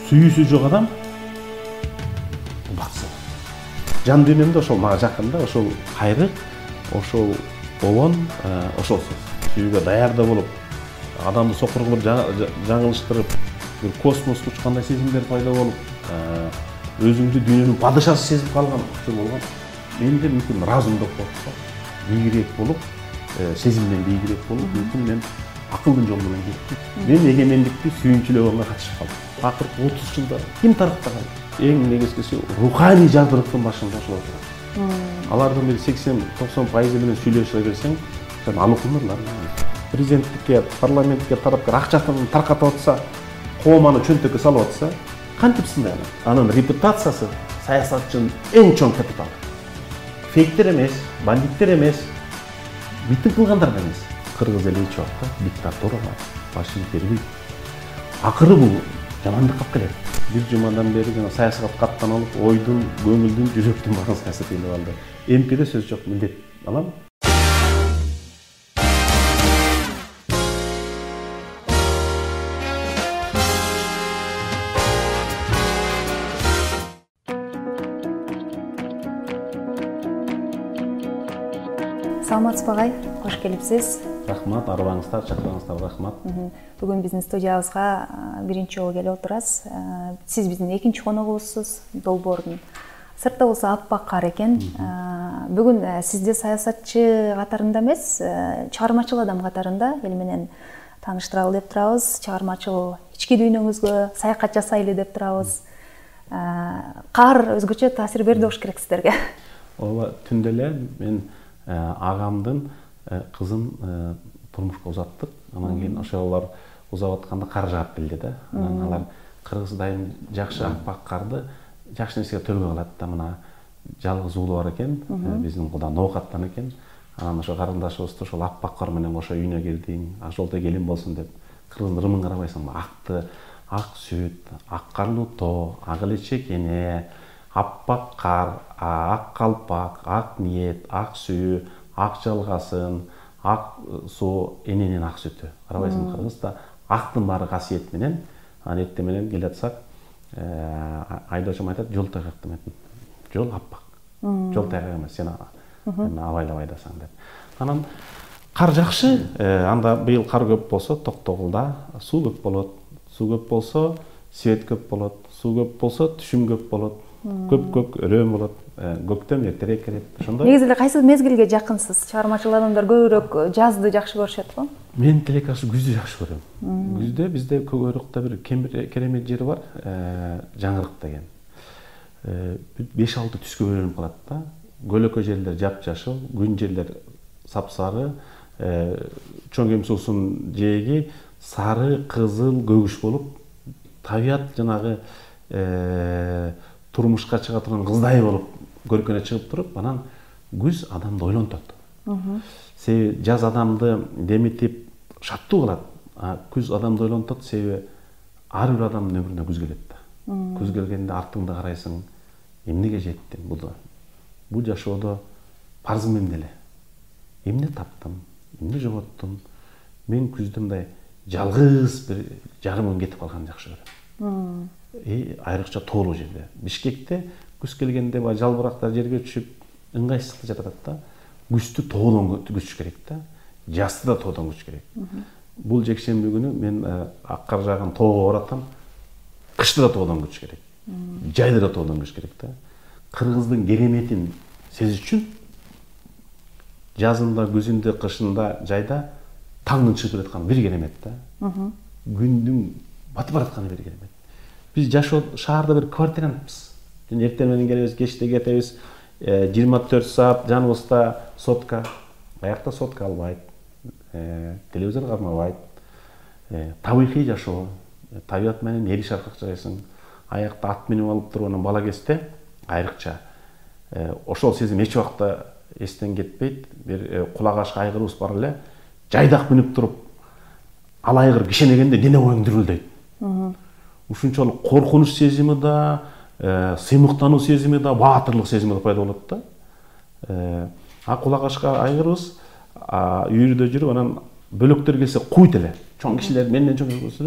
сүйүүсү жок адам баксы. Жан дүйнөмдө ошол мага жакын да, ошол кайрык, ошол обон, ошол сүйүүгө даярда болуп, адамды сокур кылып, жаңылыштырып, бир космоско учкандай сезимдер пайда болуп, өзүңдү дүйнөнүн падышасы сезип калган болгон. Менде мүмкүн разумдук болуп, бийигирээк болуп, сезимден бийигирээк болуп, мүмкүн мен акылдын жолу менен кеттим. Мен эгемендикти сүйүнчүлөгөнгө катышып калдым. Акыркы 30 жылда ким тараптаган? Эң негизгиси руханий жадырыктын башында ошол отурат. Алардын бир 80-90% менен сүйлөшө берсең, сен алыкмырлар. Президенттикке, парламентке тараптар акчасын таркатып атса, кооманы чөнтөккө салып атса, кантип сындай алат? Анын репутациясы саясатчынын эң чоң капиталы. Фейктер эмес, бандиттер эмес, митинг кылгандар эмес. Кыргыз эли эч убакта диктатурага баш ийип бербейт. Акыры бул жамандыкка алып келет. Бир жумадан бери жана саясатка аттанып, ойдун, көңүлдүн, жүрөктүн баарын саясат элеп алды. МПде сөз жок, милдет алам. Саламатсызбы агай, кош келипсиз. Рахмат, арыбаңыздар, чакырганыңыздарга рахмат. Бүгүн биздин студиябызга биринчи жолу келип отурасыз. Сиз биздин экинчи коногубузсуз, Долбоордун. Сыртта болсо аппак кар экен. Бүгүн сизди саясатчы катарында эмес, чыгармачыл адам катарында эл менен тааныштыралы деп турабыз. Чыгармачыл ички дүйнөңүзгө саякат жасайлы деп турабыз. Кар өзгөчө таасир берди болуш керек сиздерге. Ооба, түндө эле мен агамдын кызын турмушка узаттык. Анан кийин ошолор узап атканда кар жаап келди да. Анан алар кыргыз дайым жакшы аппак карды жакшы нерсеге төлгөй калат да. Мына жалгыз уулу бар экен, биздин кудан оокаттан экен. Анан ошо карындашыбызды ошол аппак кар менен кошо үйүнө кирдиң, ошолтой келин болсун деп. Кыргыздын ырымын карабайсың, акты, ак сүт, ак карлуу тоо, ак элечек эне, аппак кар, ак калпак, ак ниет, ак сүйүү, ак жалгасын, ак суу, эненин ак сүтү. Карабайсың, кыргызда актын баары касиет менен, анан эртең менен келатсак, айдоочум айтат, жол тайгак деметин. Жол аппак. Жол тайгак эмес, сен абайлап айдасаң деп. Анан кар жакшы, анда быйыл кар көп болсо Токтогулда суу көп болот. Суу көп болсо свет көп болот. Суу көп болсо түшүм көп болот. Көп өрөөм болот. Көктөм эртерээк келет. Ошондой. Негизи эле кайсы мезгилге жакынсыз? Чыгармачыл адамдар көбүрөөк жазды жакшы көрүшөт го? Мен тилекаш күздү жакшы көрөм. Күздө бизде Көкөрүкта бир керемет жери бар, Жаңырык деген. 5-6 түскө бөлүнүп калат да. Көлөкө жерлер жапжашыл, күн жерлер сапсары, чоң кемсуусунун жээги сары, кызыл, көгүш болуп, табият жанагы турмушка чыга турган кыздай болуп көркөнө чыгып туруп, анан күз адамды ойлонтот. Себеби жаз адамды демитип шаттуу кылат, күз адамды ойлонтот, себеби ар бир адамдын өмүрүнө күз келет да. Күз келгенде артыңда карайсың, эмнеге жеттим бул жашоодо парзым эмне эле? Эмне таптым, эмне жоготтум? Мен күздө мындай жалгыз бир жарым күн кетип калганды жакшы көрөм. Айрыкча тоолуу жерде. Бишкекте күз келгенде баягы жалбырактар жерге түшүп, ыңгайсыздыкта жатат да. Күздү тоодон күтүш керек да. Жазды да тоодон күтүш керек. Бул жекшемби күнү мен ак кар жааган тоого баратам. Кышты да тоодон күтүш керек. Жайды да тоодон күтүш керек да. Кыргыздын кереметин сезиш үчүн жазында, күзүндө, кышында, жайда таңдын чыгып жатканы бир керемет да. Күндүн батып баратканы бир керемет. Биз шаарда бир квартирантпыз. Эртең менен келебиз, кечте кетебиз, 24 саат жаныбызда сотка. Аякта сотка албайт. Телевизор кармабайт. Табигый жашоо. Табият менен эл шаркак жашайсың. Аякта ат минип алып туруп, анан бала кезде айрыкча ошол сезим эч убакта эстен кетпейт. Бир кулагашка айгырыбыз бар эле. Жайдак минип туруп, ал айгыр кишенегенде дене боюң дүрүлдөйт. Ушунчалык коркунуч сезими да, сыймыктануу сезими да, баатырлык сезими да пайда болот да. Кулагашка айгырыбыз үйүрдө жүрүп, анан бөлөктөр келсе куйт эле. Чоң кишилер, менден чоң келсе эле,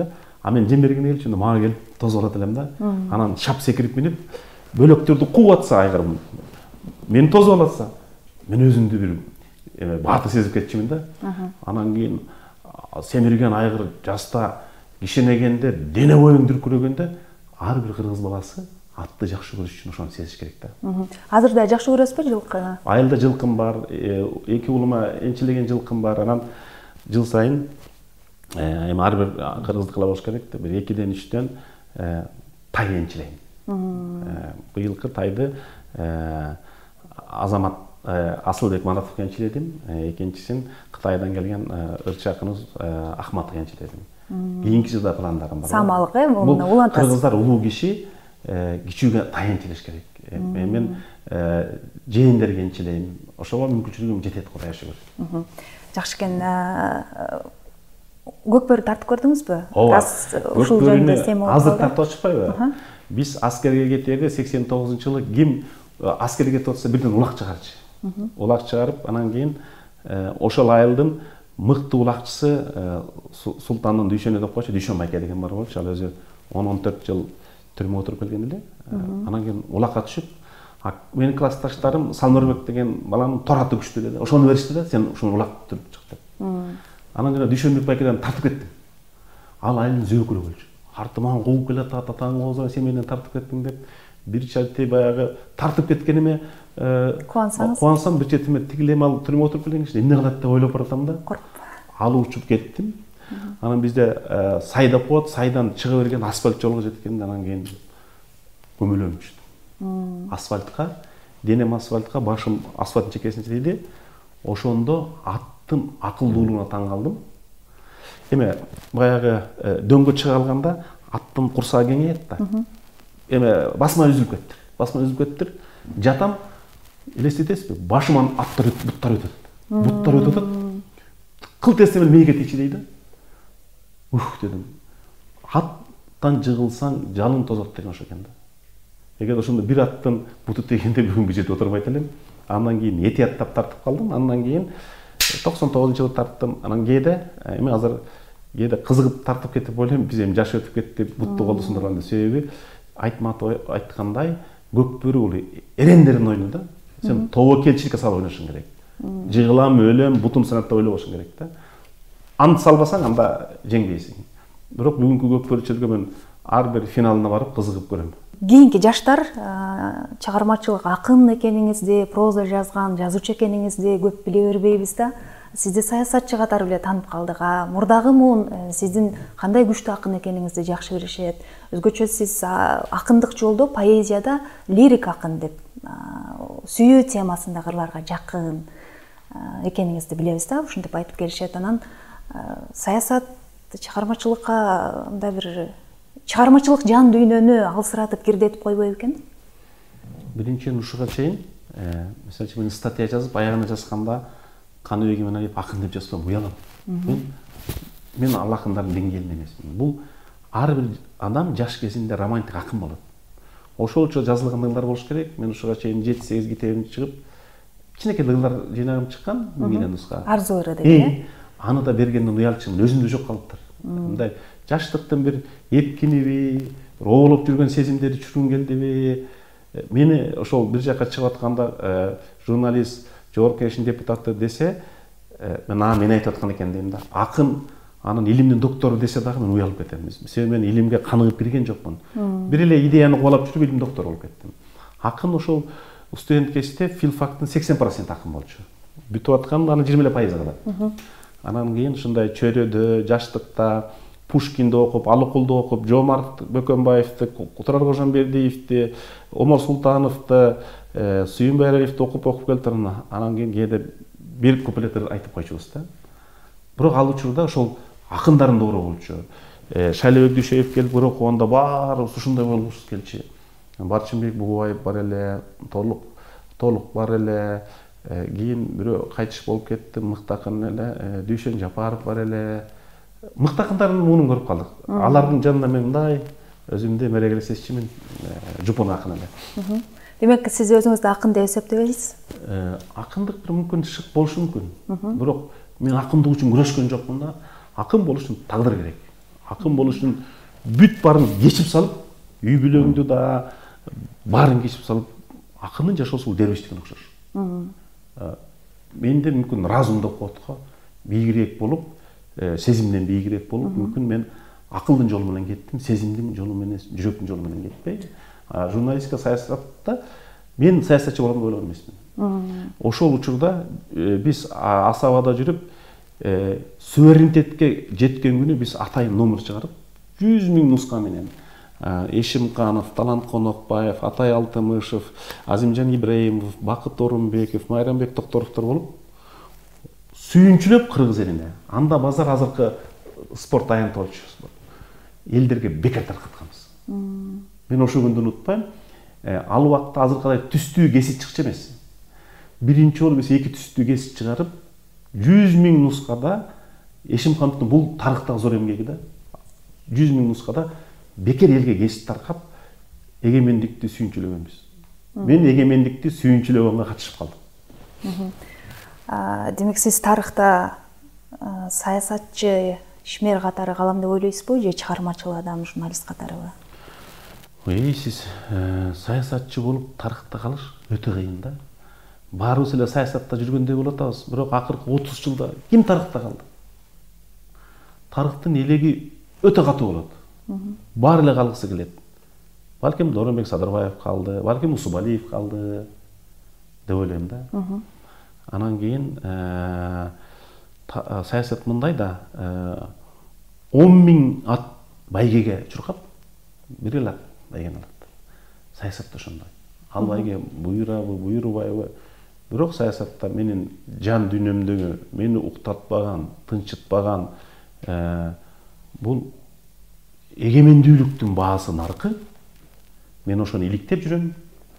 А мен жем берген келчү мага келип тосуп алат элем да. Анан шап секирип минип бөлөктөрдү кууп атса айгыр мени тосуп алатса мен өзүмдү бир бааты сезип кетчүмүн да. Анан кийин семирген айгыр жаста кишенегенде дене боюң дүркүрөгөндө ар бир кыргыз баласы атты жакшы көрүш үчүн ошону сезиш керек да. Азыр да жакшы көрөсүзбү жылкыны? Айылда жылкым бар, 2 уулума энчилеген жылкым бар. Анан жыл сайын эми ар бир кыргыздыкла болуш керек да, бир 2-ден 3-төн тай энчилейм. Быйылкы тайды Азамат Асылбек Манатовго энчиледим, экинчисин Кытайдан келген ырчакыбыз Ахматовго энчиледим. Кийинки жылда пландарым бар. Самалык муну улантасыз. Кыргыздар улуу киши кичүүгө тай энчилеш керек. Мен жээндерге энчилейм. Ошого мүмкүнчүлүгүм жетет, Кудайга шүгүр. Жакшы экен. Көкбөрү тартып көрдүңүзбү? Ушул жөнүндө азыр тартып атышпайбы? Биз аскерге кетерде 89-жылы ким аскерге кетип атса бирден улак чыгарчы. Улак чыгарып, анан кийин ошол айылдын мыкты улакчысы Султандын Дүйшөнү деп койчу, Дүйшөн Майке деген бар болчу. Ал өзү 10-14 жыл түрмөгө отуруп келген эле. Анан кийин улакка түшүп, менин классташтарым Салмырбек деген баланын тораты күчтүү эле. Ошону беришти да, сен ушуну улак түрүп чык деп. Анан жана Дүйшөнбек Байкеден тартып кеттим. Ал айылдын зөөкүлү болчу. Артыман кууп келет, атаң болсо сен менен тартып кеттиң деп. Бир чатты баягы тартып кеткениме кубансам, бир четиме тигилем ал түрмөгө отуруп келген киши эмне кылат деп ойлоп баратам да. Ал учуп кеттим. Анан бизде сай деп коет, сайдан чыга берген асфальт жолго жеткенде анан кийин көмөлөм түштүм. Асфальтка, денем асфальтка, башым асфальттын чекесине тийди. Ошондо аттын акылдуулугуна таң калдым. Эме баягы дөңгө чыга алганда аттын курсагы кеңейет да. Эме басма үзүлүп кетти. Жатам, элестетесизби? Башыман аттар өтүп, буттар өтөт. Кылт эстемел мээге тийчи дейди. Дедим. Аттан жыгылсаң жалын тозот деген ошо экен да. Эгер ошондо бир аттын буту тегенде бүгүн жетип отурбайт элем. Андан кийин этияттап тартып калдым. Андан кийин 99-жылы тарттым. Анан кээде эми азыр кээде кызыгып тартып кетип ойлойм, биз эми жаш өтүп кетти, бутту колду сындырган. Себеби Айтматов айткандай, көкбөрү бул эрендердин ойну да. Сен тобокелчиликке салып ойношуң керек. Жыгылам, өлөм, бутум сынат деп ойлобошуң керек да. Ант салбасаң анда жеңбейсиң. Бирок бүгүнкү көкбөрүчүлүккө мен ар бир финалына барып кызыгып көрөм. Кийинки жаштар чыгармачылык акын экениңизди, проза жазган жазуучу экениңизди көп биле бербейбиз да. Сизди саясатчы катары эле таанып калдык. Мурдагы муун сиздин кандай күчтүү акын экениңизди жакшы билишет. Өзгөчө сиз акындык жолдо, поэзияда лирик акын деп сүйүү темасындагы ырларга жакын экениңизди билебиз да. Ушинтип айтып келишет. Анан саясат, чыгармачылыкка мындай бир чыгармачылык жан дүйнөнү алсыратып кирдетип койбойбу экен? Биринчиден ушуга чейин, мисалы үчүн статья жазып, аягына жазганда Каныбек Иманалиев акын деп жазсам уялам. Мен ал акындардын деңгээлинде эмесмин. Бул ар бир адам жаш кезинде романтик акын болот. Ошолчо жазылган ырлар болуш керек. Мен ушуга чейин 7-8 китебим чыгып, кичинекей ырлар жыйнагым чыккан, 1000 нуска. Арзу ыры деген. Аны да бергенден уялчумун, өзүмдө жок калыптыр. Мындай жаштыктын бир эпкиниби, оолоп жүргөн сезимдерди түшүргүм келдиби? Мени ошол бир жакка чыгып атканда журналист, жогорку кеңештин депутаты десе, мен айтып аткан экен дейм да. Акын, анын илимдин доктору десе дагы мен уялып кетем. Себеби мен илимге каныгып кирген жокмун. Бир эле идеяны кубалап жүрүп илим доктору болуп кеттим. Акын ошол студент кезде филфактын 80% акын болчу. Бүтүп аткан аны 20% калат. Анан кийин ушундай чөйрөдө, жаштыкта Пушкинди окуп, Алыкулду окуп, Жомарт Бөкөнбаевди, Турар Кожомбердиевди, Омар Султановду, Сүйүнбай Эралиевди окуп келтирdim. Анан кийин кээде бир куплет айтып койчубуз да. Бирок ал учурда ошол акындардын доору болчу. Шайлебек Дүйшөев келип бир окуганда баарыбыз ушундай болгубуз келчи. Барчынбек Бугубаев бар эле, Толук бар эле, кийин бирөө кайтыш болуп кетти, мыкты акын эле, Дүйшөн Жапаров бар эле. Мыкты акындардын муунун көрүп калдык. Алардын жанында мен мындай өзүмдү мерегелик сезчүмүн, жупун акын эле. Демек, сиз өзүңүздү акын деп эсептебейсиз? Акындык бир мүмкүн шык болушу мүмкүн. Бирок мен акындык үчүн күрөшкөн жокмун да. Акын болуш үчүн тагдыр керек. Акын болуш үчүн бүт барын кечип салып, үй бүлөңдү да барын кечип салып, акынын жашоосу бул дербештикке окшош. Менде мүмкүн разумдук отко бийигирээк болуп, сезимден бийигирээк болуп, мүмкүн мен акылдын жолу менен кеттим, сезимдин жолу менен, жүрөктүн жолу менен кетпей, журналистика, саясатта мен саясатчы болом деп ойлогон эмесмин. Ошол учурда биз Асабада жүрүп, суверенитетке жеткен күнү биз атайын номер чыгарып, 100 000 нуска менен Эшимканов, Талант Конокбаев, Атай Алтымышев, Азимжан Ибраимов, Бакыт Орунбеков, Майрамбек Токторовдор болуп сүйүнчүлөп кыргыз элине. Анда базар азыркы спорт аянтоочусу бар. Элдерге бекер таркатканбыз. Мен ошол күндү унутпайм. Ал убакта азыркыдай түстүү кесип чыкчу эмес. Биринчи жолу биз 2 түстүү кесип чыгарып, 100 000 нускада Эшимкановдун бул тарыхтагы зор эмгеги да 100 000 нускада бекер элге кесип таркап эгемендикти сүйүнчүлөгөнбүз. Мен эгемендикти сүйүнчүлөгөнгө катышып калдым. Демек сиз тарыхта саясатчы ишмер катары калам деп ойлойсузбу, же чыгармачыл адам, журналист катарыбы? Сиз саясатчы болуп тарыхта калыш өтө кыйын да. Баарыбыз эле саясатта жүргөндөй болуп атабыз, бирок акыркы 30 жылда ким тарыхта калды? Тарыхтын элеги өтө катуу болот. Баары эле калгысы келет. Балким Дооронбек Садырбаев калды, балким Усубалиев калды деп ойлойм да. Анан кийин саясат мындай да, 10 000 ат байгеге чуркап, бир эле ат байген алат. Саясатта ошондой. Ал байге буйрабы, буйрубайбы, бирок саясатта менин жан дүйнөмдөгү, мени уктатпаган, тынчытпаган бул эгемендүүлүктүн баасы наркы. Мен ошону иликтеп жүрөм.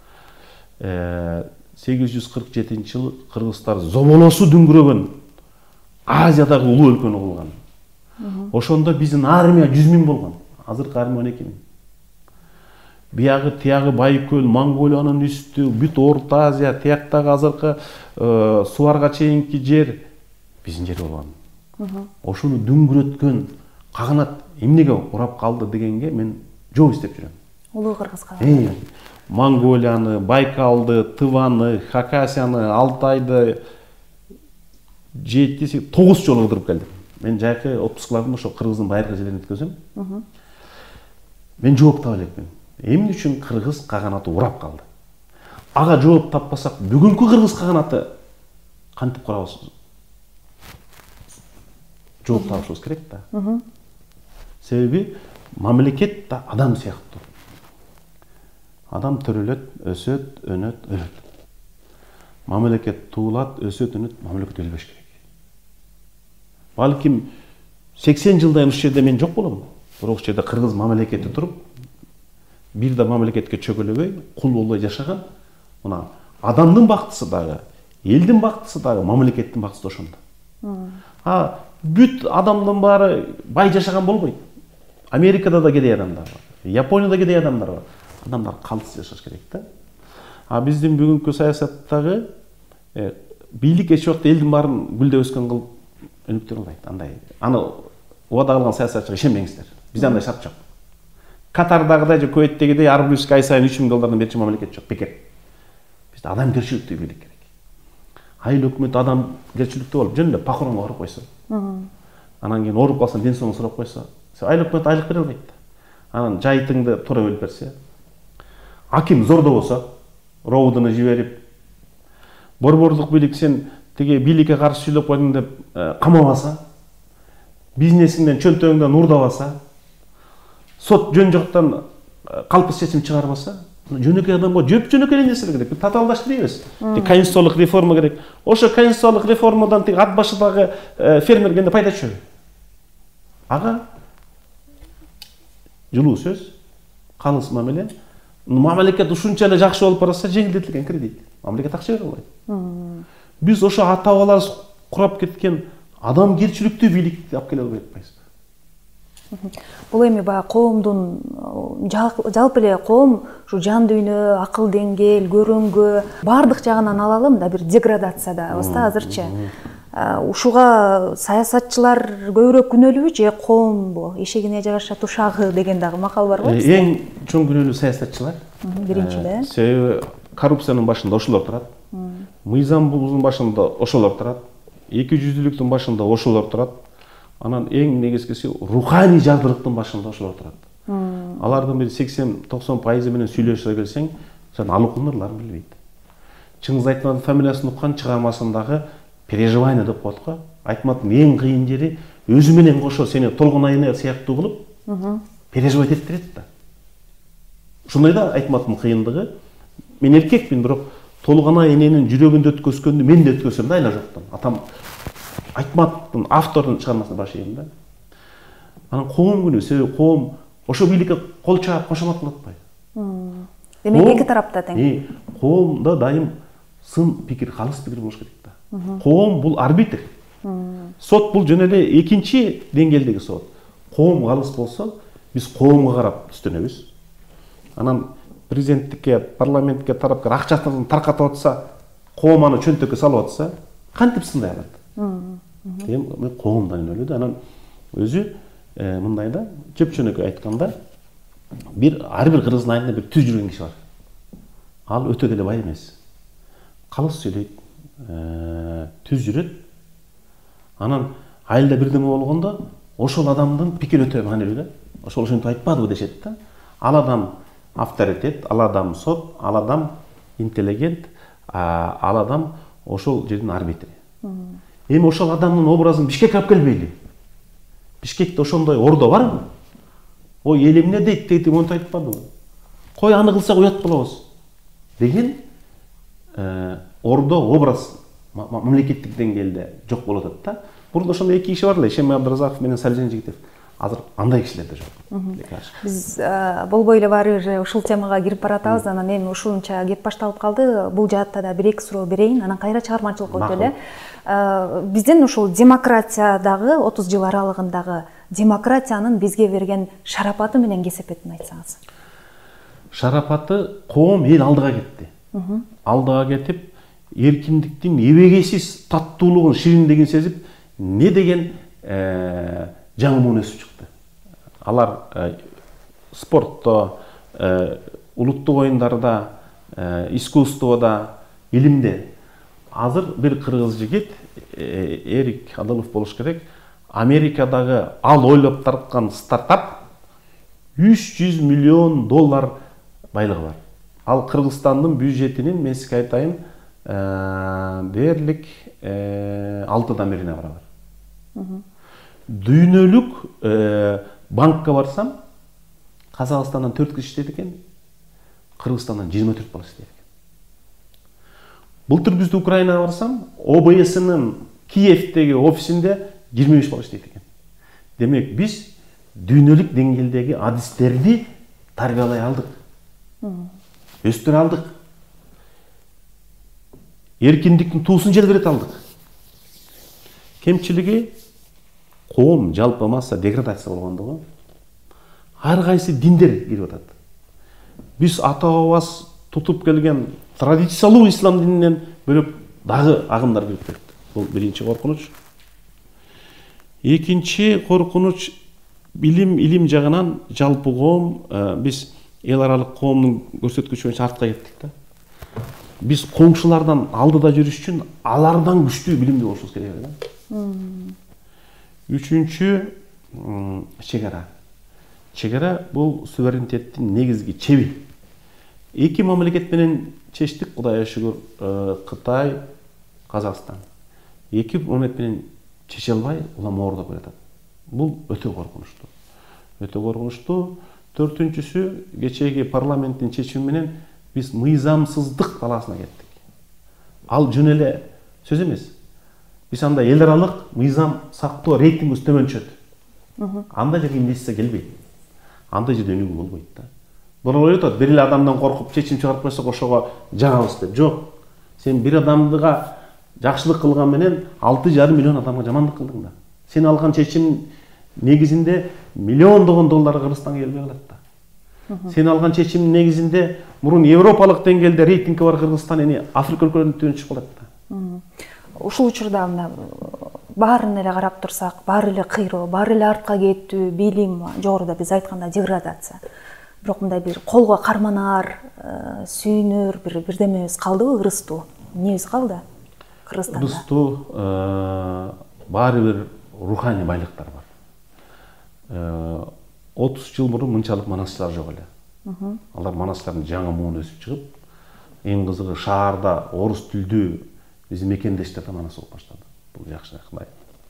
847-жылы кыргыздар зоболосу дүңгүрөгөн Азиядагы улуу өлкөнү курган. Ошондо биздин армия 100 000 болгон. Азыркы армия 12 000. Биягы тиягы Байкөл, Монголиянын үстү, бүт Орто Азия, тияктагы азыркы Суарга чейинки жер биздин жер болгон. Ошону дүңгүрөткөн каганат эмнеге урап калды дегенге мен жооп издеп жүрөм. Улуу кыргыз каганаты. Монголияны, Байкалды, Тываны, Хакасияны, Алтайды 7-9 жолу кыдырып келдим. Мен жайкы отпускалардым ошо кыргыздын байыркы жерлерин өткөзөм. Мен жооп таба элекмин. Эмне үчүн кыргыз каганаты урап калды? Ага жооп таппасак, бүгүнкү кыргыз каганаты кантип курабыз? Жооп табышыбыз керек да. Себеби мамлекет да адам сыяктуу. Адам төрөлөт, өсөт, өнөт, өлөт. Мамлекет туулат, өсөт, өнөт, мамлекет өлбөш керек. Балким 80 жылдан ушул жерде мен жок болом. Бирок ушул жерде кыргыз мамлекети туруп, бир да мамлекетке чөгөлөбөй, кул болбой жашаган. Мына адамдын бактысы дагы, элдин бактысы дагы, мамлекеттин бактысы да ошондо. Бүт адамдын баары бай жашаган болбойт. Америкада да кедей адамдар бар, Японияда кедей адамдар бар. Адамдар калыс жашаш керек да. Биздин бүгүнкү саясаттагы бийлик эч убакта элдин баарын гүлдөп өскөн кылып өнүктүрө албайт. Андай аны убада кылган саясатчыга ишенбеңиздер. Бизде андай шарт жок. Катардагыдай же Кувейттегидей ар бир ай сайын 3 000 доллардан берчү мамлекет жок, бекер. Бизде адамгерчиликтүү бийлик керек. Айыл өкмөт адамгерчиликтүү болуп, жөн эле похоронго барып койсо. Анан кийин ооруп калсаң, ден соолугун сурап койсо, айыл өкмөт айлык бере албайт. Анан жайтыңды туура бөлүп берсе, аким зордо болсо, роудуну жиберип, борборлук бийлик сен тиги бийликке каршы сүйлөп койдуң деп камабаса, бизнесиңден, чөнтөгүңдөн урдабаса, сот жөн жоктон калпыс чечим чыгарбаса, жөнөкөй адамга жөнөкөй нерселер керек. Татаалдаш дейбиз. Конституциялык реформа керек. Ошо конституциялык реформадан тиги ат башыдагы фермер кенде пайда түшөбү? Ага жылуу сөз, калыс мамиле. Мамлекет ушунча эле жакшы болуп барса, жеңилдетилген кредит. Мамлекет акча бере албайт. Биз ошо ата-бабаларыбыз курап кеткен адамгерчиликтүү бийликти алып келе албай атпайбызбы? Бул эми баягы коомдун жалпы эле коом ушу жан дүйнө, акыл деңгээл, көрүнгө баардык жагынан алалы мында бир деградациядабыз да азырчы. ушуга саясатчылар көбүрөөк күнөөлүүбү же коомбу? Эшегине жараша тушагы деген дагы макал бар го. Эң чоң күнөөлүү саясатчылар. Биринчи эле. Себеби коррупциянын башында ошолор турат. Мыйзам бузуунун башында ошолор турат. Эки жүздүүлүктүн башында ошолор турат. Анан эң негизгиси руханий жадырыктын башында ошолор турат. Алардын бир 80-90% менен сүйлөшө келсең, сен алыкундарларын билбейт. Чыңгыз Айтматовдун фамилиясын уккан чыгармасындагы переживание деп коет го. Айтматовдун эң кыйын жери өзү менен кошо сени толгунайына сыяктуу кылып переживать эттирет да. Ушундай да Айтматовдун кыйындыгы. Мен эркекмин, бирок толгунай эненин жүрөгүндө өткөзгөндү мен да өткөзсөм да айла жоктон. Атам Айтматовдун автордун чыгармасына башlayым да. Анан коом күнү, себеби коом ошо бийликке кол чаап кошомат кылып атпайбы? Демек эки тарапта тең. Коомдо дайым сын пикир, калыс пикир болуш керек да. Коом бул арбитр. Сот бул жөн эле экинчи деңгээлдеги сот. Коом калыс болсо, биз коомго карап түстөнөбүз. Анан президенттикке, парламентке тарапка акчасын таркатып атса, коом аны чөнтөккө салып атса, кантип сындай алат? Мен коомдон күнөөлүү да. Анан өзү мындай да, чөпчөнөкөй айтканда, ар бир кыргыздын айылында бир түз жүргөн киши бар. Ал өтө деле бай эмес. Калыс сүйлөйт, түз жүрөт. Анан айылда бирдеме болгондо, ошол адамдын пикири өтө маанилүү да. Ошол ошентип айтпадыбы дешет да. Ал адам авторитет, ал адам сот, ал адам интеллигент, ал адам ошол жердин арбитри. Эми ошол адамдын образын Бишкекке алып келбейли. Бишкекте ошондой ордо барбы? Ой, эл эмне дейт, монтип айтпадыбы? Кой аны кылсак уят болобуз деген ордо, образ мамлекеттик деңгээлде жок болуп атат да. Бурда ошондой эки киши бар эле, Ишембай Абдыразаков менен Салижан Жигитев. Азыр андай кишилер да жок. Биз болбой эле баары бир ушул темага кирип баратабыз, анан эми ушунча кеп башталып калды. Бул жаатта да бир эки суроо берейин, анан кайра чыгармачылыкка өтөлү эле. Биздин ушул демократиядагы 30 жыл аралыгындагы демократиянын бизге берген шарапаты менен кесепетин айтсаңыз. Шарапаты коом эл алдыга кетти. Алдыга кетип, эркиндиктин эбегейсиз таттуулугун, шириндигин сезип, не деген жаңы муун өсүп чыкты. Алар спортто, улуттук оюндарда, искусствода, илимде. Азыр бир кыргыз жигит, Эрик Адылов болуш керек, Америкадагы ал ойлоп тарткан стартап $300 миллион байлыгы бар. Ал Кыргызстандын бюджетинин, мен сизге айтайын, дээрлик 6дан бирине барабар. Дүйнөлүк банкка барсам, Казакстандан 4 киши иштейт экен, Кыргызстандан 24 бала иштейт экен. Былтыр бизде Украинага барсам, ОБС-нын Киевдеги офисинде 25 бала иштейт экен. Демек биз дүйнөлүк деңгээлдеги адистерди тарбиялай алдык. Өстүрө алдык. Эркиндиктин туусун желбирете алдык. Кемчилиги коом жалпы масса деградация болгондугу. Ар кайсы диндер кирип атат. Биз ата-бабабыз тутуп келген традициялуу ислам дининен бөлөк дагы агымдар кирип кетти. Бул биринчи коркунуч. Экинчи коркунуч илим жагынан жалпы коом, биз эл аралык коомдун көрсөткүчү боюнча артка кеттик да. Биз коңшулардан алдыда жүрүш үчүн алардан күчтүү билимдүү болушубуз керек да. Үчүнчү чегара. Чегара бул суверенитеттин негизги чеби. Эки мамлекет менен чечтик, Кудайга шүгүр, Кытай, Казакстан. Эки мамлекет менен чече албай, улам оордоп келатат. Бул өтө коркунучтуу. Өтө коркунучтуу. Төртүнчүсү, кечеги парламенттин чечими менен биз мыйзамсыздык талаасына кеттик. Ал жөн эле сөз эмес. Биз анда эл аралык мыйзам сактоо рейтингибиз төмөн түшөт. Анда жерге инвестиция келбейт. Андай жерде өнүгүү болбойт да. Бирок ойлотот, бир эле адамдан коркуп чечим чыгарып койсок ошого жагабыз деп. Жок. Сен бир адамдыга жакшылык кылган менен 6,5 миллион адамга жамандык кылдың да. Сен алган чечим негизинде миллиондогон доллар Кыргызстанга келбей калат да. Сен алган чечим негизинде мурун европалык деңгээлде рейтингге бар Кыргызстан эми Африка өлкөлөрүнүн төбүнө чыгып калат да. ушул учурда мына баарын эле карап турсак, баары эле кыйроо, баары эле артка кетүү, билим, жогоруда биз айткандай деградация. Бирок мындай бир колго карманаар, сүйүнөр бирдемебиз калдыбы, ырыстуу? Эмнебиз калды Кыргызстанда? Ырыстуу баары бир руханий байлыктар бар. 30 жыл мурун мынчалык манастырлар жок эле. Алар манастырдын жаңы муун өсүп чыгып, эң кызыгы шаарда орус тилдүү биздин мекендештер да манас болуп баштады. Бул жакшы акыбай.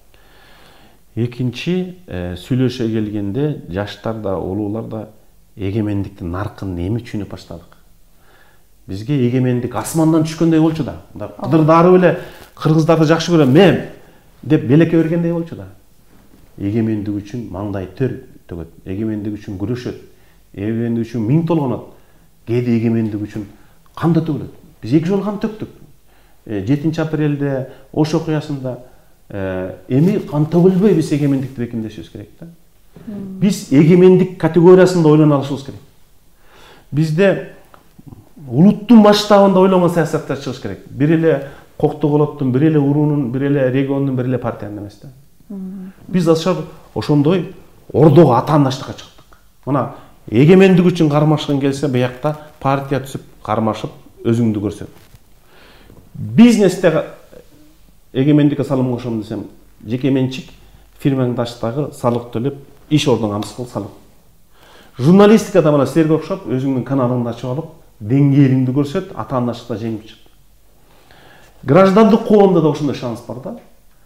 Экинчи, сүйлөшө келгенде жаштар да, улуулар да эгемендиктин наркын эми түшүнүп баштадык. Бизге эгемендик асмандан түшкөндөй болчу да. Кыдырдары эле кыргыздарды жакшы көрөм мен деп белекке бергендей болчу да. Эгемендик үчүн маңдай төр төгөт, эгемендик үчүн күрөшөт, эгемендик үчүн миң толгонот, кээде эгемендик үчүн кан да төгүлөт. Биз 2 жолу кан төктүк. 7 апрелде Ош окуясында эми кан төгүлбөй биз эгемендикти бекемдешибиз керек да. Биз эгемендик категориясында ойлоно алышыбыз керек. Бизде улуттун масштабында ойлонгон саясаттар чыгыш керек. Бир эле Коктогулоттун, бир эле уруунун, бир эле региондун, бир эле партиянын эмес да. Биз ошондой ордого атаандаштыкка чыктык. Мына эгемендик үчүн кармашкын келсе, буякта партия түзүп, кармашып, өзүңдү көрсөт. Бизнесте эгемендикке салым кошом десем, жеке менчик фирмаңды ачтагы салык төлөп, иш ордуңа мыскыл салып. Журналистикада мына силерге окшоп өзүңдүн каналыңды ачып алып, деңгээлиңди көрсөт, атаандаштыкта жеңип чык. Граждандык коомдо да ошондой шанс бар да.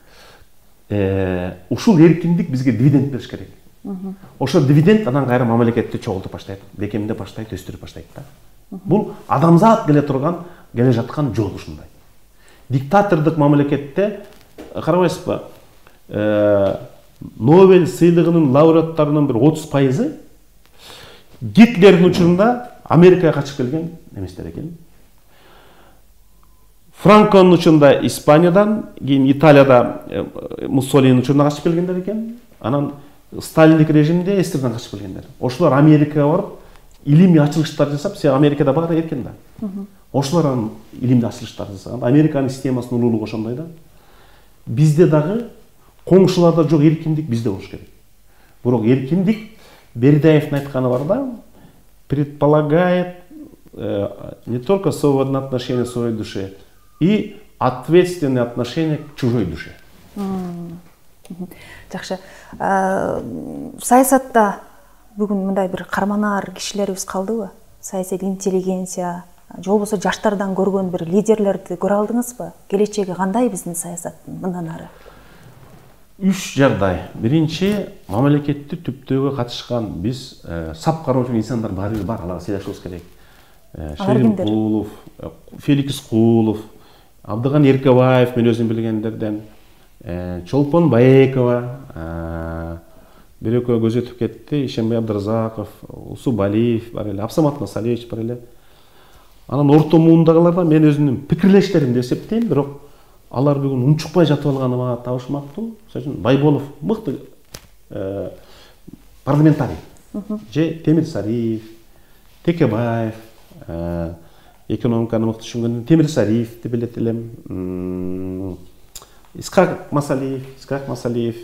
Ушул эркиндик бизге дивиденд бериш керек. Ошо дивиденд анан кайра мамлекетти чогултуп баштайт, бекемдеп баштайт, өстүрүп баштайт да. Бул адамзат келе жаткан жол ушундай. Диктатордук мамлекетте карабайсызбы? Нобель сыйлыгынын лауреаттарынын бир 30% Гитлердин учурунда Америкага качып келген неместер экен. Франконун учурунда Испаниядан, кийин Италияда Муссолинин учурунда качып келгендер экен. Анан Сталиндик режимде эстерден качып келгендер. Ошолор Америкага барып, илимий ачылыштар жасап, сен Америкада бар эркен да. Ошолор анан илимдүү ачылыштар жасаган. Американын системасынын улуулугу ошондой да. Бизде дагы коңшуларда жок эркиндик бизде болуш керек. Бирок эркиндик Бердяевдин айтканы бар да, предполагает не только свободное отношение к своей душе, и ответственное отношение к чужой душе. Жакшы. Саясатта бүгүн мындай бир карманаар кишилерибиз калдыбы? Саясий интеллигенция, же болбосо жаштардан көргөн бир лидерлерди көрө алдыңызбы? Келечеги кандай биздин саясаттын мындан ары? 3 жагдай. Биринчи, мамлекетти түптөөгө катышкан биз сап кароочу инсандар бар, аларга сыйлашыбыз керек. Шерим Кулов, Феликс Кулов, Абдыган Эркебаев, мен өзүм билгендерден, Чолпон Баекова, бир экөө көз өтүп кетти, Ишенбай Абдыразаков, Усубалиев бар эле, Абсамат Масалевич бар эле. Анан орто муундагылардан мен өзүмдүн пикирлештеримди эсептейм, бирок алар бүгүн унчукпай жатып алганыма табышмактуу. Мисалы Байболов мыкты парламентарий. Же Темир Сариев, Текебаев, экономиканы мыкты түшүнгөн Темир Сариевди билет элем. Исхак Масалиев,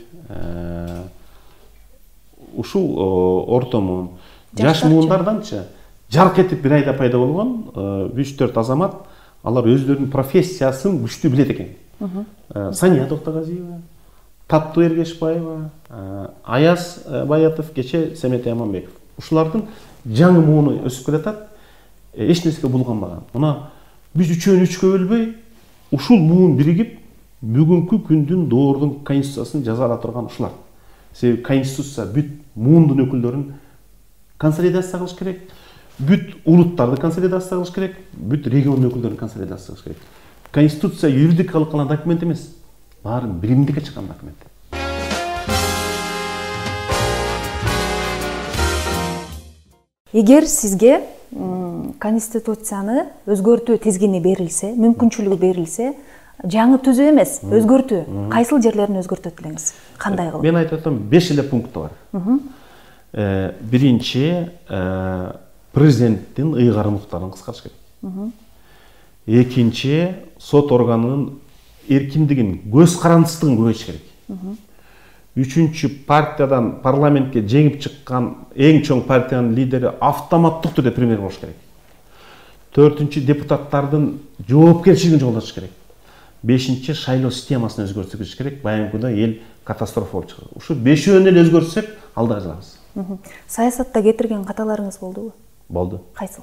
ушул орто муун. Жаш муундарданчы жарк этип бир айда пайда болгон 3-4 азамат, алар өздөрүнүн профессиясын күчтүү билет экен. Сания Токтогазиева, Таттуу Эргешбаева, Аяз Баятов, кече Семет Яманбеков. Ушулардын жаңы мууну өсүп келатат, эч нерсеге булганбаган. Мына биз үчөөнү үчкө бөлбөй, ушул муун биригип, бүгүнкү күндүн доордун конституциясын жаза ала турган ушулар. Себеби конституция бүт муундун өкүлдөрүн консолидация кылыш керек, бүт улуттарды консолидация кылыш керек, бүт регион өкүлдөрүн консолидация кылыш керек. Конституция юридикалык кылган документ эмес, баарын биримдикке чыккан документ. Эгер сизге конституцияны өзгөртүү тизгини берилсе, мүмкүнчүлүгү берилсе, жаңы түзүү эмес, өзгөртүү, кайсыл жерлерин өзгөртөт элеңиз? Кандай кылып? Мен айтып атам, 5 эле пункту бар. Биринчи, президенттин ыйгарым укуктарын кыскартыш керек. Экинчи, сот органынын эркиндигин, көз карандысыздыгын көбөйтүш керек. Үчүнчү, партиядан парламентке жеңип чыккан эң чоң партиянын лидери автоматтык түрдө премьер болуш керек. Төртүнчү, депутаттардын жоопкерчилигин жоготуш керек. Бешинчи, шайлоо системасын өзгөртүш керек. Баягыда эл катастрофа болуп чыгат. Ушу бешөөнү эле өзгөртсөк, алдыга жылабыз. Саясатта кетирген каталарыңыз болдубу? Болду. Кайсыл?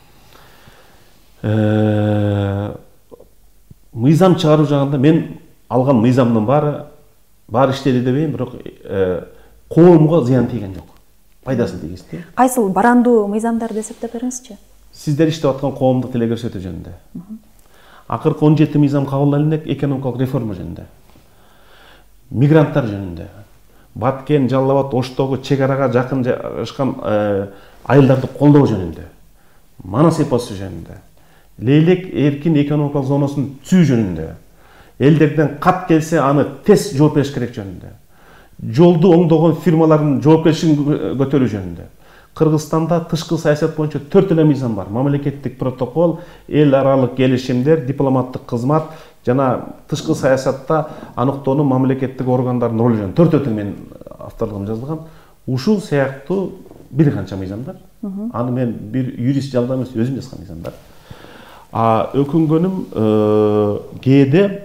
Мыйзам чыгаруу жагында мен алган мыйзамдын баары иштеди дебейм, бирок коомго зыян тийген жок. Пайдасын тийгизди. Кайсыл барандуу мыйзамдарды эсептеп бериңизчи? Сиздер иштеп аткан коомдук тиле көрсөтүү жөнүндө. Акыркы 17 мыйзам кабыл алынды экономикалык реформа жөнүндө. Мигранттар жөнүндө. Баткен, Жалал Абад, Оштогу чек арага жакын жашкан айылдарды колдоо жөнүндө. Манас эпосу жөнүндө. Лейлек эркин экономикалык зонасынын түзүү жөнүндө. Элдерден кат келсе аны тез жооп бериш керек жөнүндө. Жолду оңдогон фирмалардын жоопкерчилигин көтөрүү жөнүндө. Кыргызстанда тышкы саясат боюнча 4 эле мыйзам бар. Мамлекеттик протокол, эл аралык келишимдер, дипломаттык кызмат жана тышкы саясатта аныктоонун мамлекеттик органдардын ролу жөнүндө 4 өтө менин авторлугум жазылган. Ушул сыяктуу бир канча мыйзамдар. Аны мен бир юрист жалдап эмес, өзүм жазган мыйзамдар. Өкүнгөнүм кээде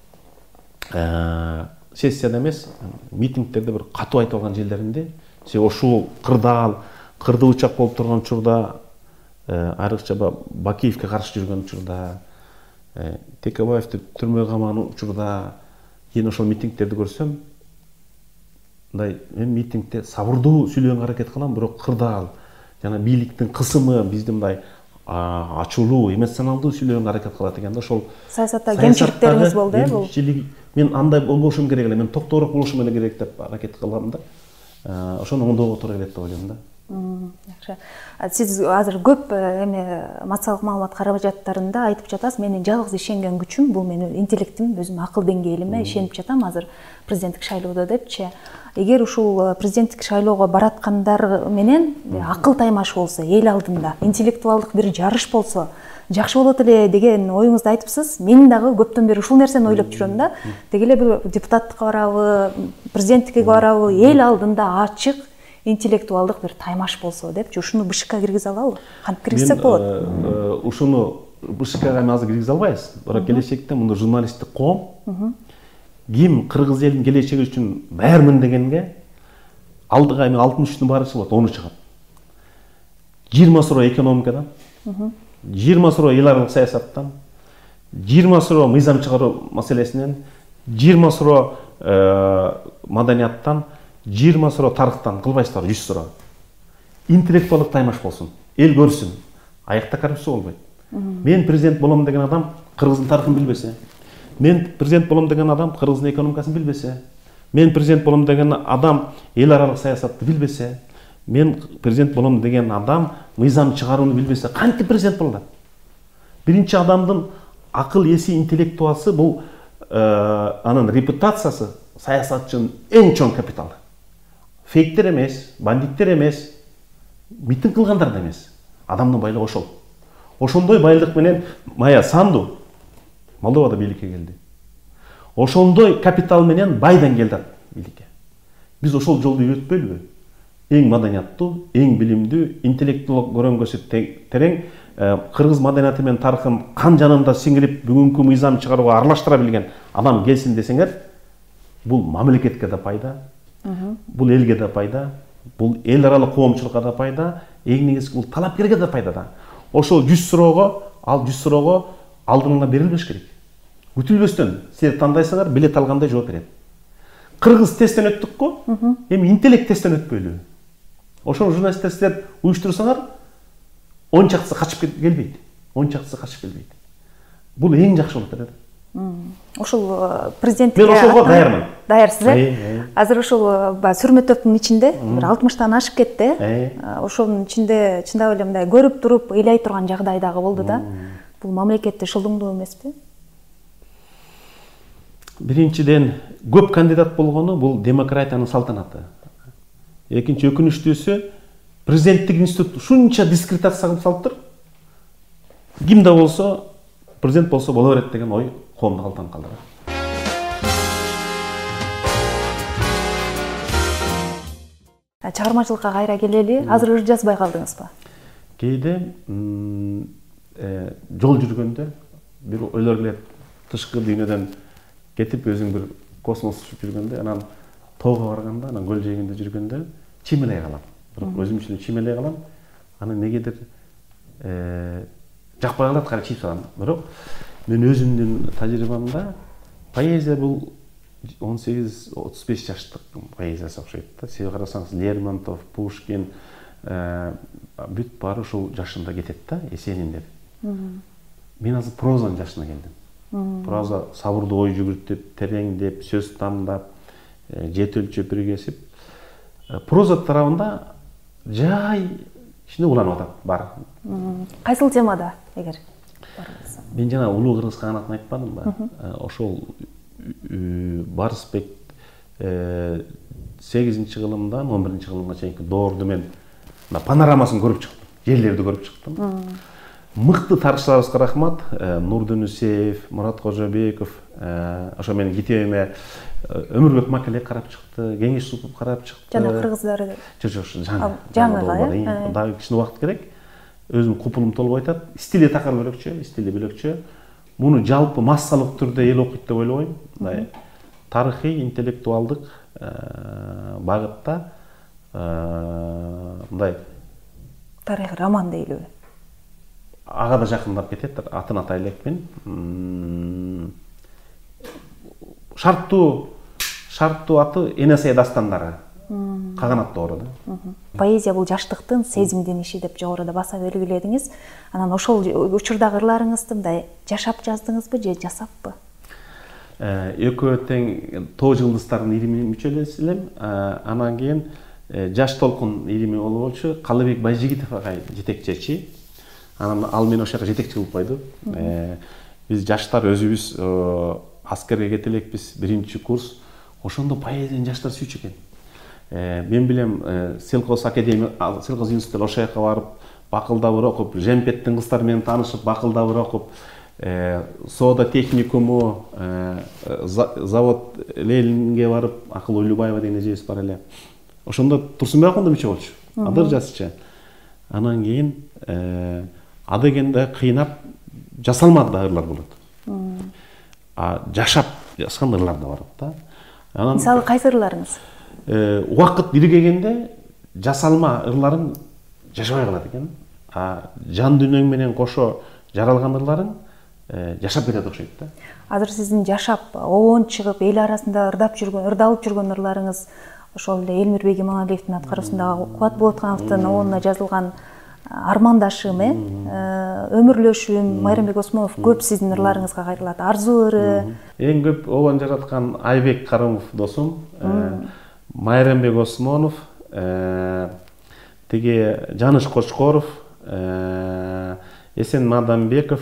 сессияда эмес, митингдерде бир катуу айтып алган жерлеримде, ошол кырды учак болуп турган учурда, айрыкча Бакиевке каршы жүргөн учурда, Текебаевди түрмөгө камаган учурда, кийин ошол митингдерди көрсөм, мындай мен митингде сабырдуу сүйлөгөнгө аракет кылам, бирок кырдаал жана бийликтин кысымы бизди мындай ачуулуу, эмоционалдуу сүйлөгөнгө аракет кылат экен да. Ошол саясатта кемчиликтериңиз болду, бул? Мен андай болбошум керек эле, мен токтоораак болушум эле керек деп аракет кылам да. Ошону оңдоого туура келет деп ойлойм да. Жакшы. Сиз азыр көп массалык маалымат каражаттарында айтып жатасыз, менин жалгыз ишенген күчүм бул менин интеллектим, өзүм акыл деңгээлиме ишенип жатам азыр президенттик шайлоодо депчи. Эгер ушул президенттик шайлоого бараткандар менен акыл таймаш болсо, эл алдында интеллектуалдык бир жарыш болсо, жакшы болот эле деген оюңузду айтыпсыз. Мен дагы көптөн бери ушул нерсени ойлоп жүрөм да. Деги эле бир депутаттыкка барабы, президенттикке барабы, эл алдында ачык интеллектуалдык бир таймаш болсо депчи, ушуну БШК киргизе алабы? Кантип киргизсек болот? Ушуну БШКга азыр киргизе албайбыз. Бирок келечекте мында журналисттик коом ким кыргыз элинин келечеги үчүн баармын дегенге алдыга 63-тün баары чыгат, 10 чыгат. 20 суроо экономикадан, 20 суроо эл аралык саясаттан, 20 суроо мыйзам чыгаруу маселесинен, 20 суроо маданияттан, 20 суроо тарыхтан, кылбайсыздар 100 суроо. Интеллектуалдык таймаш болсун, эл көрсүн. Аякта коррупция болбойт. Мен президент болом деген адам кыргыздын тарыхын билбесе, мен президент болом деген адам кыргыздын экономикасын билбесе, мен президент болом деген адам эл аралык саясатты билбесе, мен президент болом деген адам мыйзам чыгарууну билбесе, кантип президент болот? Биринчи адамдын акыл эси, интеллектуасы бул анын репутациясы саясатчынын эң чоң капиталы. Фейктер эмес, бандиттер эмес, митинг кылгандар да эмес. Адамдын байлыгы ошол. Ошондой байлык менен Майя Санду Молдовада бийликке келди. Ошондой капитал менен Байден келди бийликке. Биз ошол жолду үйрөтпөйлүбү? Эң маданияттуу, эң билимдүү, интеллектуалдык көрөңгөсү терең, кыргыз маданияты менен тарыхын кан жанында сиңирип, бүгүнкү мыйзам чыгарууга аралаштыра билген адам келсин десеңер, бул мамлекетке да пайда, бул элге да пайда, бул эл аралык коомчулукка да пайда, эң негизги бул талапкерге да пайда да. Ошол 100 суроого алдыңга берилбеш керек. Күтүлбөстөн силер тандайсыңар, билет алгандай жооп берет. Кыргыз тесттен өттүк го, эми интеллект тесттен өтпөйлү. Ошол журналисттер силер уюштурсаңар, 10 чактысы качып келбейт. 10 чактысы качып келбейт. Бул эң жакшы болот эле. Ошол президенттикке мен ошолго даярмын. Даярсыз, Азыр ошол сүрмө топтун ичинде бир 60-тан ашып кетти. Ошонун ичинде чындап эле мындай көрүп туруп ыйлай турган жагдай дагы болду да. Бул мамлекетте шылдыңдоо эмеспи? Биринчиден, көп кандидат болгону бул демократиянын салтанаты. Экинчи, өкүнүчтүүсү, президенттик институт ушунча дискредитация кылып салыптыр. Ким да болсо президент болсо боло берет деген ой коомду калтырып калдырат. Чыгармачылыкка кайра келели, азыр ыр жазбай калдыңызбы? Кейде жол жүргөндө бир ойлор келет, тышкы дүйнөдөн кетип өзүң бир космос учуп жүргөндө, анан тоого барганда, анан көл жээгинде жүргөндө чимелей калам. Бирок өзүм үчүн чимелей калам. Аны негедир жакпай калат, кайра чийип салам. Бирок мен өзүмдүн тажрыйбамда поэзия бул 18-35 жаштык поэзиясы окшойт да. Себеби карасаңыз, Лермонтов, Пушкин бүт баары ушул жашында кетет да, Есениндер. Мен азыр прозанын жашына келдим. Проза сабырдуу ой жүгүртүп, тереңдеп, сөз тамдап, жет өлчөп биргесип, проза тарабында жай ичинде уланып атат бар. Кайсыл темада эгер бар болсо? Мен жана улуу кыргыз каганатын айтпадымбы? Ошол Барысбек 8-кылымдан 11-кылымга чейинки доорду мен панорамасын көрүп чыктым, жерлерди көрүп чыктым. Мыкты тарыхчыларыбызга рахмат. Нурдын Үсеев, Мурат Кожобеков, ошо менин китебиме Өмүрбек Макелек карап чыкты, Кеңеш Супов карап чыкты. Жана кыргыздар. Жок, жаңыга, дагы кичине убакыт керек. Өзүм купулум толуп айтат. Стили такыр бөлөкчө, Муну жалпы массалык түрдө эл окуйт деп ойлобойм. Тарыхый, интеллектуалдык багытта мындай тарих роман дейлиби? Ага да жакындап кетет, атын атай элекмин. Шарттуу аты Энесей дастандары. Каганат доору да. Поэзия бул жаштыктын сезимдин иши деп жогоруда баса белгиледиңиз. Анан ошол учурдагы ырларыңызды мындай жашап жаздыңызбы же жасаппы? Экөө тең тоо жылдыздардын илимине мүчөлөс элем. Анан кийин Жаш толкун илими болчу, Калыбек Байжигитов агай жетекчи. Анан ал мени ошол жака жетекчи кылып койду. Биз жаштар өзүбүз аскерге кете элекпиз, 1-курс. Ошондо поэзияны жаштар сүйчү экен. Мен билем, Селкос институту ошол жака барып, бакылдабыр окуп, Жемпеттин кыздары менен таанышып, бакылдабыр окуп, Соода техникуму, завод Ленинге барып, Акыл Улубаева деген эжебиз бар эле. Ошондо Турсунбай акунда мүчө болчу. Адыр жазчы. Анан кийин адегенде кыйнап жасалмады да ырлар болот. Жашап жазган ырлар да бар да. Анан мисалы кайсы ырларыңыз? Убакыт биригегенде жасалма ырларың жашабай калат экен. Жан дүйнөң менен кошо жаралган ырларың жашап кетет окшойт да. Азыр сиздин жашап, обон чыгып, эл арасында ырдалып жүргөн ырларыңыз ошол эле Элмирбек Иманалиевдин аткаруусундагы Кубат Болотхановдун обонуна жазылган армандашым, өмүрлөшүм, Майрамбек Осмонов көп сиздин ырларыңызга кайрылат. Арзуу ыры. Эң көп обон жараткан Айбек Карымов досум, Майрамбек Осмонов, тиги Жаныш Кочкоров, Эсен Мадамбеков,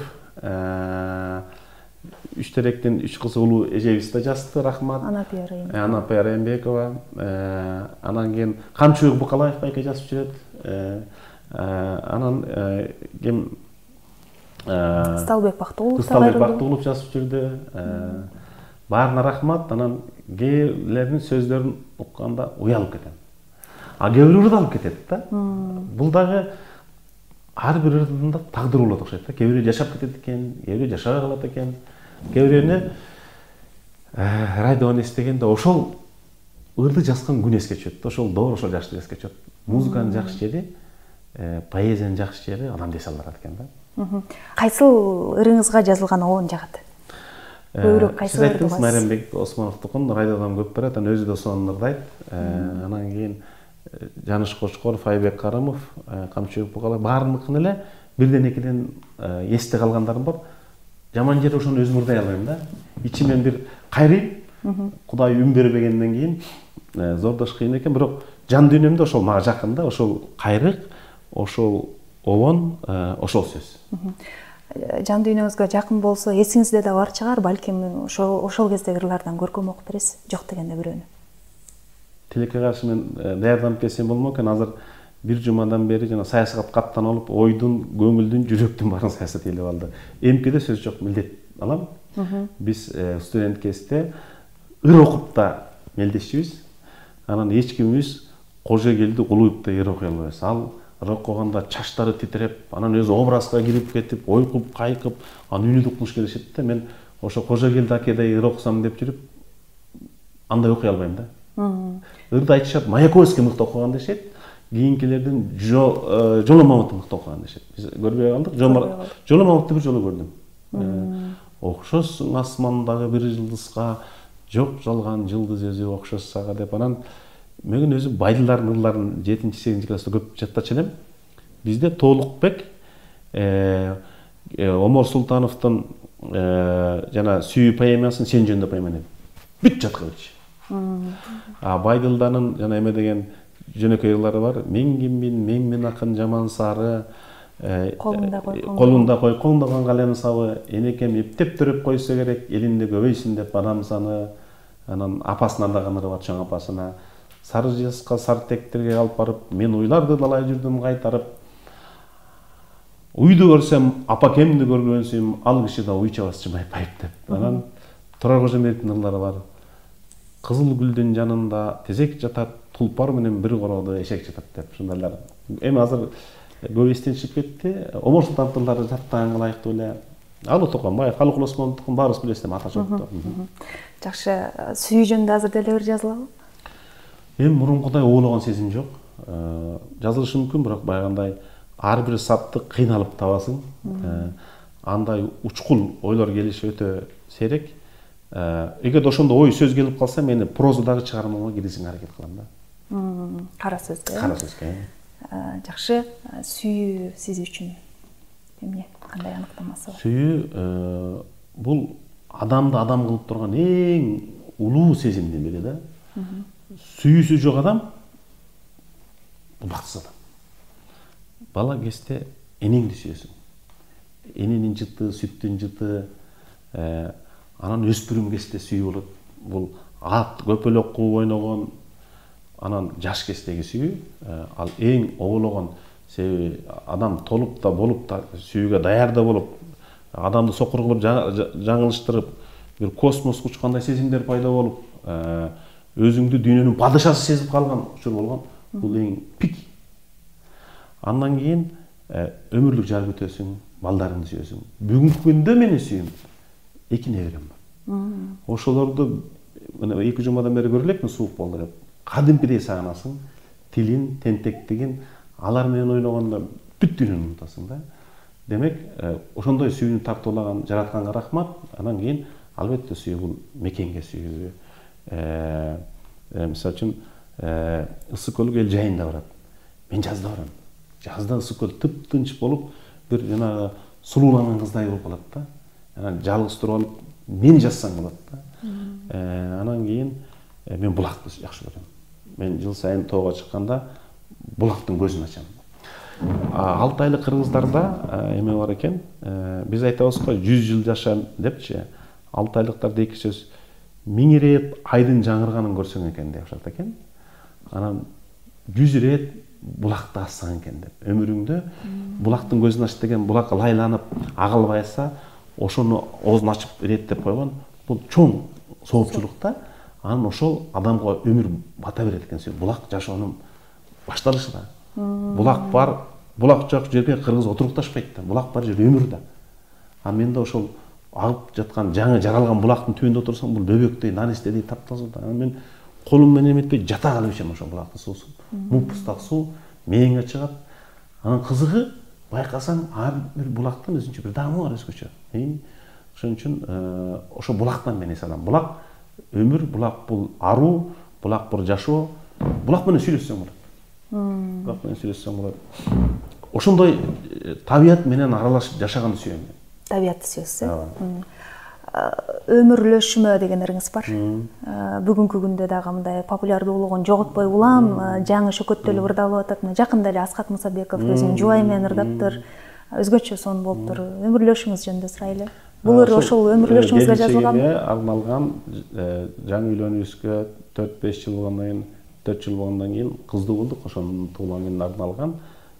Үштеректен 3 кызы улуу эжебиз да жазды, рахмат. Анапия Райымбекова, анан кийин Камчыбек Букалаев байке жазып жүрөт. Анан ким Сталбек Бактуулов жазып жүрдү. Баарына рахмат. Анан кээбилердин сөздөрүн укканда уялып кетем. Кээ бирөө ырдалып кетет да. Бул дагы ар бир ырдында тагдыр болот окшойт да. Кээ бирөө жашап кетет экен, кээ бирөө жашабай калат экен. Кээ бирөөнү радиону эстегенде ошол ырды жазган күн эске түшөт. Ошол доор, ошол жаштык эске түшөт. Музыканын жакшы жери, поэзиянын жакшы жери адам десе алат экен да. Кайсыл ырыңызга жазылган обон жагат? Көбүрөөк кайсы ырды бар? Майрамбек Осмоновдукун радиодон көп барат, анан өзү да сонун ырдайт. Анан кийин Жаныш Кочкоров, Айбек Карымов, Камчыбек Букалаев баарыныкын эле бирден-экиден эсте калгандарым бар. Жаман жери ошону өзүм ырдай албайм да. Ичимен бир кайрыйм. Кудай үн бербегенден кийин зордош кыйын экен, бирок жан дүйнөмдө ошол мага жакын да, ошол кайрык, ошол обон, ошол сөз. Жан дүйнөңүзгө жакын болсо, эсиңизде да бар чыгар, балким ошол кездеги ырлардан көркөм окуп бересиз, жок дегенде бирөөнү. Тилекке каршы мен даярданып келсем болмок экен. Азыр бир жумадан бери жана саясатка каттан алып, ойдун, көңүлдүн, жүрөктүн баарын саясат элеп алды. Эмкеде сөз жок, милдет алам. Биз студент кезде ыр окуп да мелдешчүбүз. Анан эч кимибиз Кожегелди Кулуевди ыр окуй албайбыз. Ал ыр окуганда чачтары титиреп, анан өзү образга кирип кетип, ойкуп, кайкып, анан үнү укмуш келишет да. Мен ошо Кожегелди акедей ыр окусам деп жүрүп, андай окуй албайм да. Ырда айтышат, Маяковский мыкты окуган дешет. Кийинкилердин Жоло Мамытов мыкты окуган дешет. Биз көрбөй калдык. Жоло Мамытовду бир жолу көрдүм. Окшосуң асмандагы бир жылдызга, жок жалган жылдыз өзү окшош сага деп. Анан мен өзү Байдылдардын ырларын 7-8 класста көп жаттачу элем. Бизде Толукбек Омар Султановдун жана Сүйүү поэмасын сен жөнүндө поэма бүт жатка билчү. Байдылдардын жана эме деген жөнөкөй ырлары бар. Мен киммин, мен акын жаман сары, колунда кой коңдогон калем сабы, энекем эптеп төрөп койсо керек, элинде көбөйсүн деп адам саны. Анан апасына ардаган ыры бар, чоң апасына. Сары жазка сары тектерге алып барып, мен уйларды далай жүрдүм кайтарып. Уйду көрсөм, апакемди көргөнсүм, ал киши да уй чабас жымайып деп. Анан Турар Кожомбетовдун ырлары бар. Кызыл гүлдүн жанында тезек жатат, тулпар менен бир короодо эшек жатат деп. Ушундайлар. Эми азыр көп эстен чыгып кетти. Омар Султановдун ырлары жаттаганга ылайыктуу эле. Алы Токонбаев, Халыкул Осмоновдукун баарыбыз билесиз, ата жокту. Жакшы, Сүйүү жөнүндө азыр деле бир жазылабы? Эми мурункудай оологон сезим жок. Жазылышы мүмкүн, бирок байгандай ар бир сапты кыйналып табасың. Андай учкул ойлор келиши өтө сейрек. Эгер ошондо ой сөз келип калса, мени прозадагы чыгармамга киргизүүгө аракет кылам да. Кара сөзгө. Кара сөзгө. Жакшы, сүйүү сиз үчүн эмне? Кандай аныктамасы бар? Сүйүү бул адамды адам кылып турган эң улуу сезимдин бири да. Сүйүүсү жок адам бакытсыз адам. Бала кезде энеңди сүйөсүң. Эненин жыты, сүттүн жыты, анан өспүрүм кезде сүйүү болот. Бул ат көпөлөк кууп ойногон, анан жаш кездеги сүйүү, ал эң огологон. Себеби адам толуп да болуп да сүйүүгө даяр да болуп, адамды сокур кылып жаңылыштырып, бир космоско учкандай сезимдер пайда болуп, өзүңдү дүйнөнүн падышасы сезип калган учур болгон. Бул эң пик. Андан кийин өмүрлүк жар күтөсүң, балдарыңды сүйөсүң. Бүгүнкү күндө мени сүйүм. 2 неберем бар. Ошолорду мына 2 жумадан бери көрө элекмин, суук болду деп. Кадимкидей сагынасың, тилин, тентектигин, алар менен ойногондо бүт дүйнөнү унутасың да. Демек, ошондой сүйүүнү тартуулаган жаратканга рахмат. Анан кийин албетте сүйүү бул мекенге сүйүү. Мисалы үчүн Ысык көл эл жайында барат. Мен жазда барам. Жазда Ысык көл тып-тынч болуп, бир жанагы сулууланган кыздай болуп калат да. Анан жалгыз туруп алып, мен жазсаң болот да. Анан кийин мен булакты жакшы көрөм. Мен жыл сайын тоого чыкканда булактын көзүн ачам. 6 айлык кыргыздарда эме бар экен. Биз айтабыз го 100 жыл жаша депчи. 6 айлыктарда 2 сөз миңиреп айдын жаңырганын көрсөң экен деп жатат экен. Анан 100 рет булакты ассаң экен деп. Өмүрүңдө булактын көзүн ач деген, булак лайланып агылбайса, ошону оозун ачып иреттеп койгон. Бул чоң соопчулук да. Анан ошол адамга өмүр бата берет экен. Булак жашоонун башталышы да. Булак бар, булак жок жерге кыргыз отурукташпайт да. Булак бар жер өмүр да. А менде ошол агып жаткан жаңы жаралган булактын түбүндө отурсаң, бул бөбөктөй, нанестедей таптаза да. Мен колум менен эметпей жата калып ичем ошол булактын суусун. Муптак суу мээңе чыгат. Анан кызыгы байкасаң, ар бир булактын өзүнчө бир даамы бар өзгөчө. Ошон үчүн ошо булактан мен эс алам. Булак өмүр, булак бул аруу, булак бул жашоо. Булак менен сүйлөшсөң болот. Булак менен сүйлөшсөң болот. Ошондой табият менен аралашып жашаганды сүйөм. Табиятты сүйөсүз. Өмүрлөшмө дегендериңиз бар. Бүгүнкү күндө дагы мындай популярдуулугун жоготпой улам, жаңы шөкөттөлүп ырдалып атат. Жакында эле Аскат Мусабеков өзүнүн жубайы менен ырдаптыр. Өзгөчө сон болуптур. Өмүрлөшүңүз жөнүндө сурайлы. Бул ыр ошол өмүрлөшүңүзгө жазылганбы? Арналган жаңы үйлөнүүбүзгө 4-5 жыл болгондон кийин, 4 жыл болгондон кийин кыздуу болдук. Ошонун туулган арналган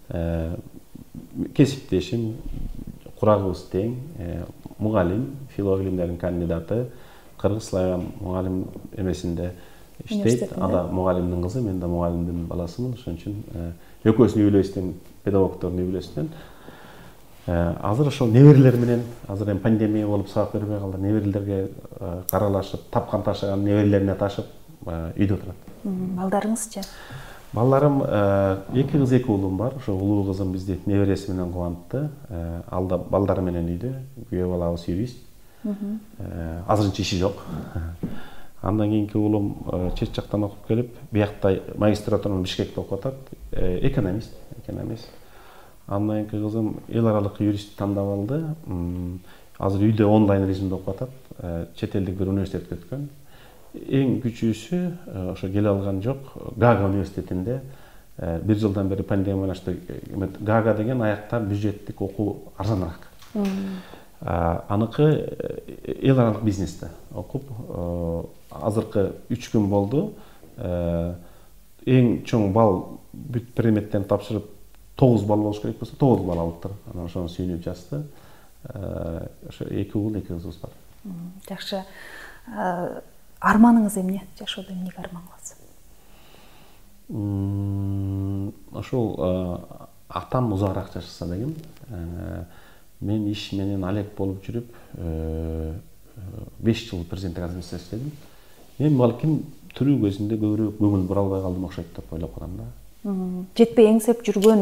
кесиптешим, курагыбыз тең, мугалим, филология илимдеринин кандидаты, кыргыз славян мугалим эмесинде иштейт. Ада мугалимдин кызы, мен да мугалимдин баласымын. Ошон үчүн экөөбүздүн үй бүлөбүздөн, педагогдордун үй бүлөсүнөн. Азыр ошол неберелер менен, азыр эми пандемия болуп сабак бербей калды. Неберелерге каралашып, тапкан ташыган неберелерине ташып үйдө отурат. Балдарыңызчы? Балдарым 2 кыз 2 уулум бар. Ошо улуу кызым бизди небереси менен кубантты. Алда балдары менен үйдө. Күйөө балабыз юрист. Азырынча иши жок. Андан кийинки уулум чет жактан окуп келип, биякта магистратураны Бишкекте окуп атат. Экономист. Андан кийинки кызым эл аралык юрист тандап алды. Азыр үйдө онлайн режимде окуп атат. Чет элдик бир университетке өткөн. Эң күчүүсү ошо келе алган жок. Гага университетинде 1 жылдан бери пандемия байланыштуу. Гага деген аякта бюджеттик окуу арзаныраак. Аныкы эл аралык бизнесте окуп, азыркы 3 күн болду. Эң чоң балл бүт предметтен тапшырып 9 балл болуш керек болсо 9 балл алыптыр. Анан ошону сүйүнүп жазды. Ошо 2 уул 2 кызыбыз бар. Жакшы. Арманыңыз эмне? Жашоодо эмнеге арман кыласыз? Ошол атам узагыраак жашаса деген. Мен иш менен алек болуп жүрүп 5 жыл президенттик администрацияда иштедим. Мен балким тирүү кезинде көбүрөөк көңүл бура албай калдым окшойт деп ойлоп атам да. Жетпей эңсеп жүргөн